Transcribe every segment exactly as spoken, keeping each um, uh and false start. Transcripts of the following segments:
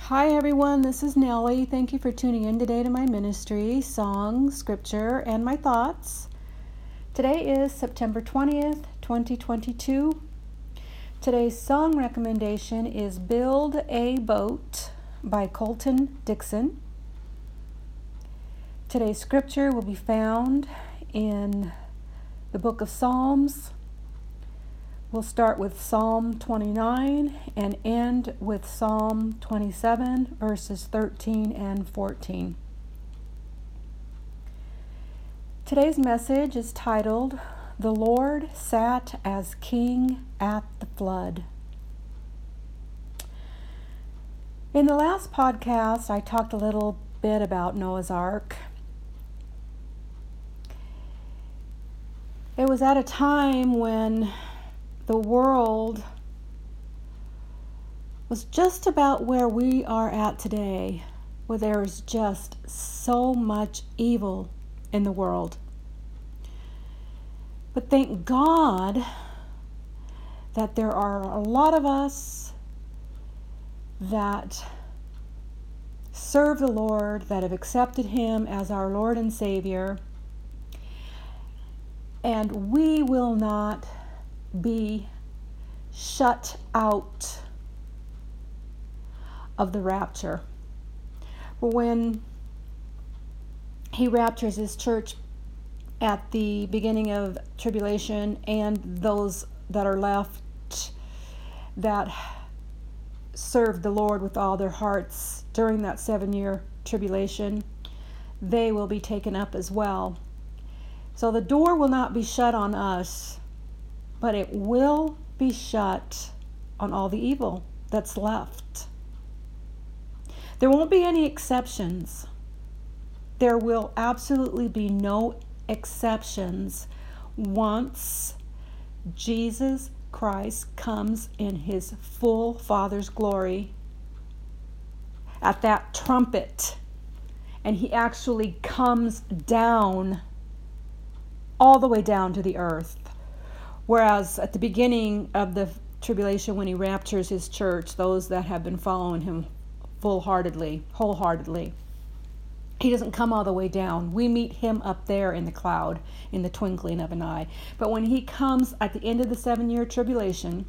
Hi everyone, this is Nellie. Thank you for tuning in today to my ministry, song, scripture, and my thoughts. Today is September twentieth, twenty twenty-two. Today's song recommendation is Build a Boat by Colton Dixon. Today's scripture will be found in the book of Psalms. We'll start with Psalm twenty-nine and end with Psalm twenty-seven, verses thirteen and fourteen. Today's message is titled, The Lord Sat as King at the Flood. In the last podcast, I talked a little bit about Noah's Ark. It was at a time when the world was just about where we are at today, where there is just so much evil in the world. But thank God that there are a lot of us that serve the Lord, that have accepted Him as our Lord and Savior, and we will not be shut out of the rapture. When He raptures His church at the beginning of tribulation, and those that are left that serve the Lord with all their hearts during that seven-year tribulation, they will be taken up as well. So the door will not be shut on us, but it will be shut on all the evil that's left. There won't be any exceptions. There will absolutely be no exceptions once Jesus Christ comes in His full Father's glory at that trumpet, and He actually comes down, all the way down to the earth. Whereas at the beginning of the tribulation, when He raptures His church, those that have been following Him full-heartedly, wholeheartedly, He doesn't come all the way down. We meet Him up there in the cloud in the twinkling of an eye. But when He comes at the end of the seven-year tribulation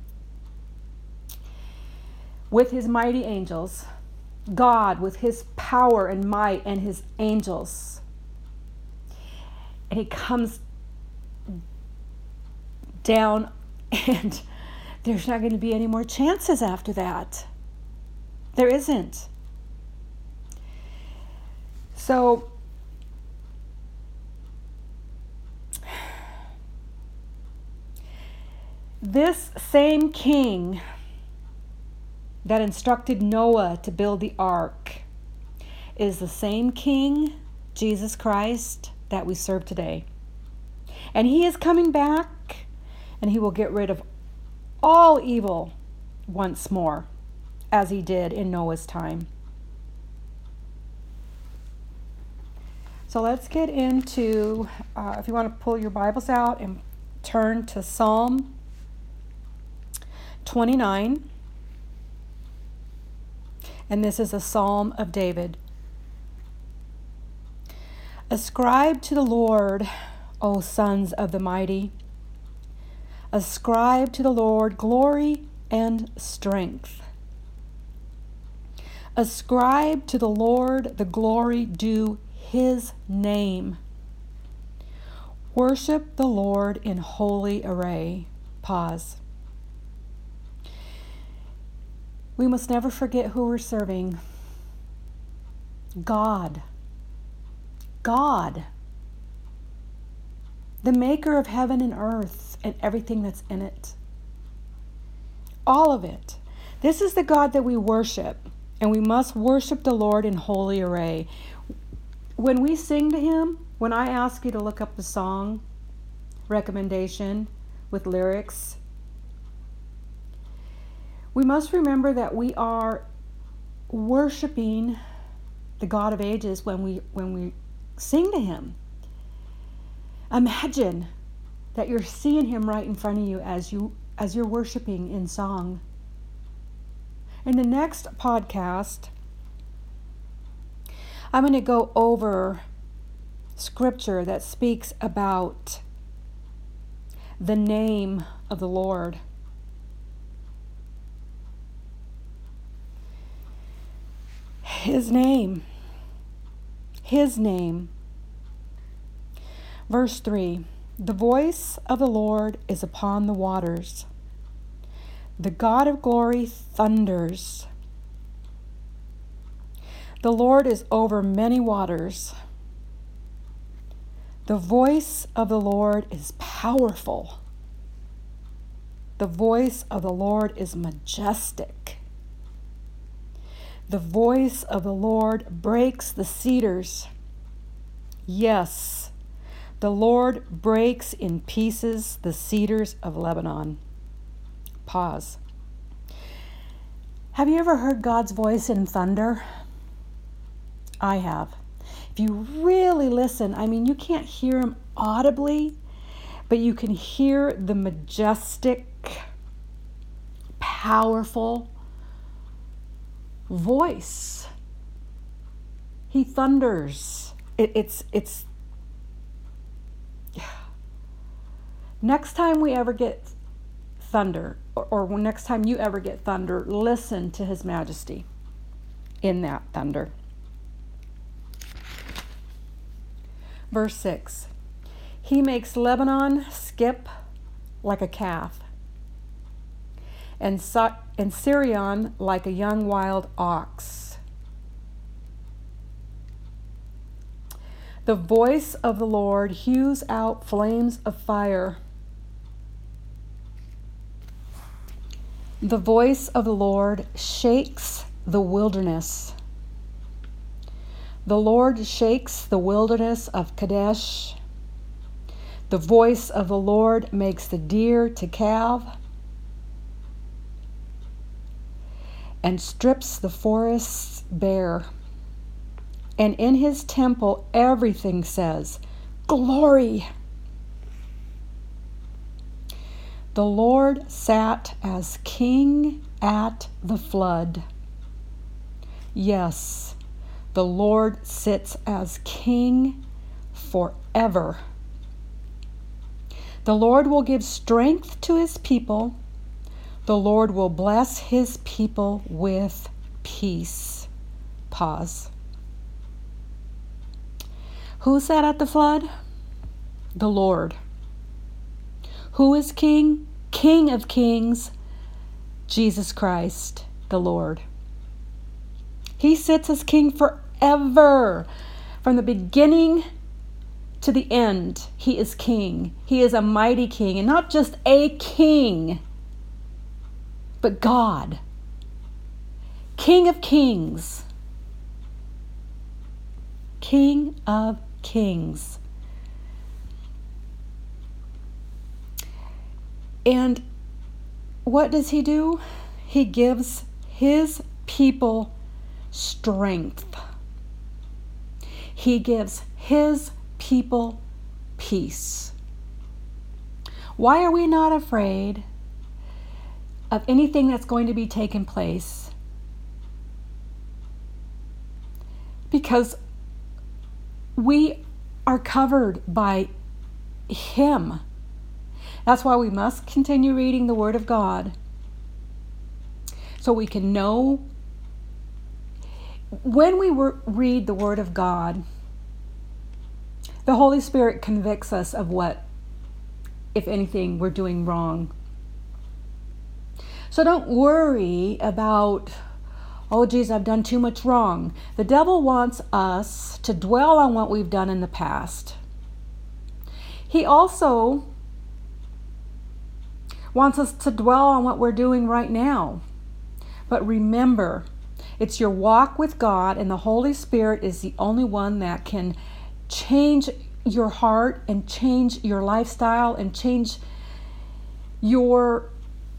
with His mighty angels, God with His power and might and His angels, and He comes down, and there's not going to be any more chances after that. There isn't. So this same king that instructed Noah to build the ark is the same King, Jesus Christ, that we serve today. And He is coming back, and He will get rid of all evil once more, as He did in Noah's time. So let's get into, uh, if you want to pull your Bibles out and turn to Psalm twenty-nine. And this is a Psalm of David. Ascribe to the Lord, O sons of the mighty. Ascribe to the Lord glory and strength. Ascribe to the Lord the glory due His name. Worship the Lord in holy array. Pause. We must never forget who we're serving. God. God. The maker of heaven and earth and everything that's in it. All of it. This is the God that we worship, and we must worship the Lord in holy array. When we sing to Him, when I ask you to look up the song recommendation with lyrics, we must remember that we are worshiping the God of ages when we when we sing to Him. Imagine that you're seeing Him right in front of you as you as you're worshiping in song. In the next podcast, I'm going to go over scripture that speaks about the name of the Lord. His name. His name. Verse three. The voice of the Lord is upon the waters. The God of glory thunders. The Lord is over many waters. The voice of the Lord is powerful. The voice of the Lord is majestic. The voice of the Lord breaks the cedars. Yes, the Lord breaks in pieces the cedars of Lebanon. Pause. Have you ever heard God's voice in thunder? I have. If you really listen, I mean, you can't hear him audibly, but you can hear the majestic, powerful voice. He thunders. It, it's, it's, next time we ever get thunder, or, or next time you ever get thunder, listen to His majesty in that thunder. Verse six. He makes Lebanon skip like a calf, and, Sa- and Sirion like a young wild ox. The voice of the Lord hews out flames of fire. The voice of the Lord shakes the wilderness. The Lord shakes the wilderness of Kadesh. The voice of the Lord makes the deer to calve and strips the forests bare. And in His temple everything says, "Glory!" The Lord sat as king at the flood. Yes, the Lord sits as king forever. The Lord will give strength to His people. The Lord will bless His people with peace. Pause. Who sat at the flood? The Lord. Who is king? King of kings, Jesus Christ, the Lord. He sits as king forever. From the beginning to the end, He is king. He is a mighty king, and not just a king, but God. King of kings. King of kings. And what does He do? He gives His people strength. He gives His people peace. Why are we not afraid of anything that's going to be taking place? Because we are covered by Him. That's why we must continue reading the Word of God, so we can know. When we read the Word of God, the Holy Spirit convicts us of what, if anything, we're doing wrong. So don't worry about, oh geez, I've done too much wrong. The devil wants us to dwell on what we've done in the past. He also wants us to dwell on what we're doing right now. But remember, it's your walk with God, and the Holy Spirit is the only one that can change your heart and change your lifestyle and change your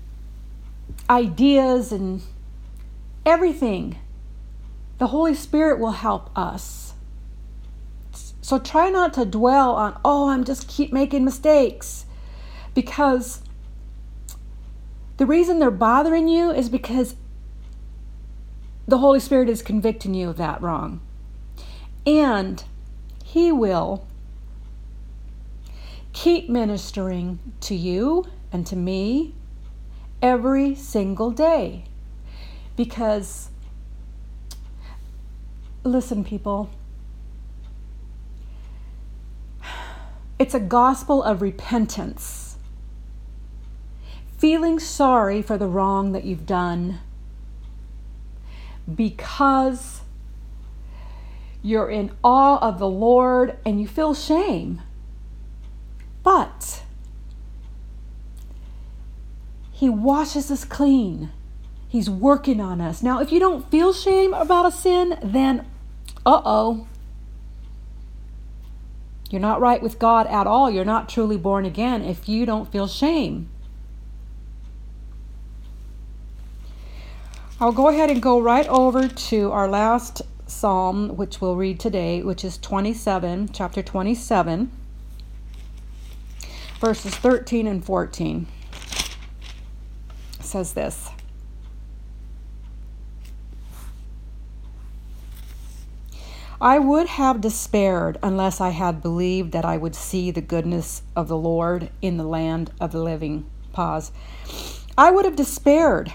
ideas and everything. The Holy Spirit will help us. So try not to dwell on, oh, I'm just keep making mistakes, because the reason they're bothering you is because the Holy Spirit is convicting you of that wrong. And He will keep ministering to you and to me every single day. Because, listen, people, it's a gospel of repentance. Feeling sorry for the wrong that you've done because you're in awe of the Lord and you feel shame. But He washes us clean. He's working on us. Now, if you don't feel shame about a sin, then uh-oh. You're not right with God at all. You're not truly born again if you don't feel shame. I'll go ahead and go right over to our last psalm, which we'll read today, which is twenty-seven, chapter twenty-seven, verses thirteen and fourteen. It says this. I would have despaired unless I had believed that I would see the goodness of the Lord in the land of the living. Pause. I would have despaired.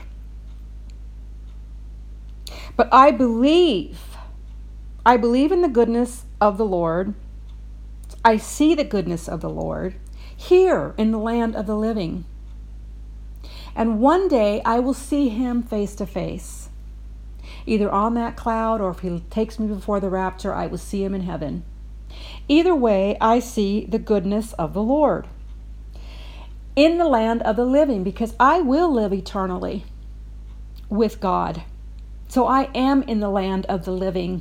But I believe. I believe in the goodness of the Lord. I see the goodness of the Lord here in the land of the living. And one day I will see Him face to face. Either on that cloud, or if He takes me before the rapture, I will see Him in heaven. Either way, I see the goodness of the Lord in the land of the living, because I will live eternally with God. So I am in the land of the living.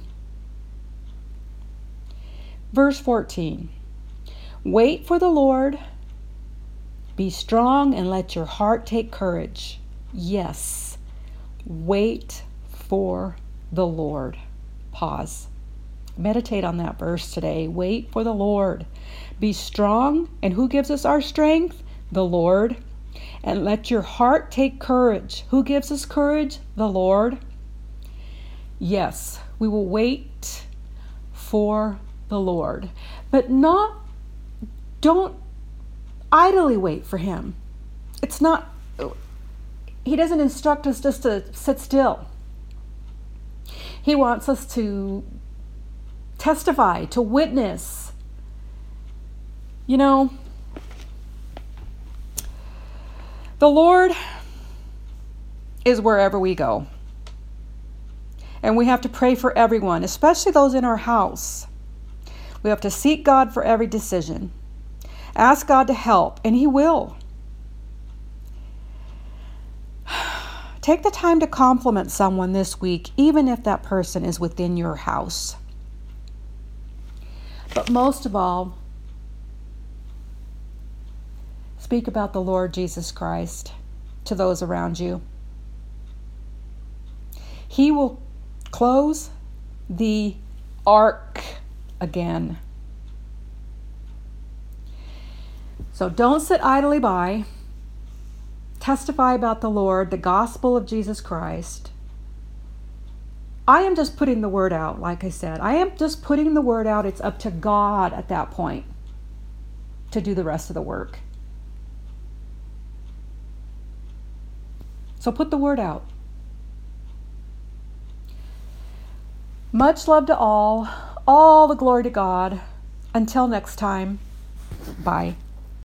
Verse fourteen. Wait for the Lord. Be strong and let your heart take courage. Yes, wait for the Lord. Pause. Meditate on that verse today. Wait for the Lord. Be strong. And who gives us our strength? The Lord. And let your heart take courage. Who gives us courage? The Lord. Yes, we will wait for the Lord. But not, don't idly wait for Him. It's not, He doesn't instruct us just to sit still. He wants us to testify, to witness. You know, the Lord is wherever we go. And we have to pray for everyone, especially those in our house. We have to seek God for every decision. Ask God to help, and He will. Take the time to compliment someone this week, even if that person is within your house. But most of all, speak about the Lord Jesus Christ to those around you. He will close the ark again. So don't sit idly by. Testify about the Lord, the gospel of Jesus Christ. I am just putting the word out, like I said. I am just putting the word out. It's up to God at that point to do the rest of the work. So put the word out. Much love to all. All the glory to God. Until next time, bye.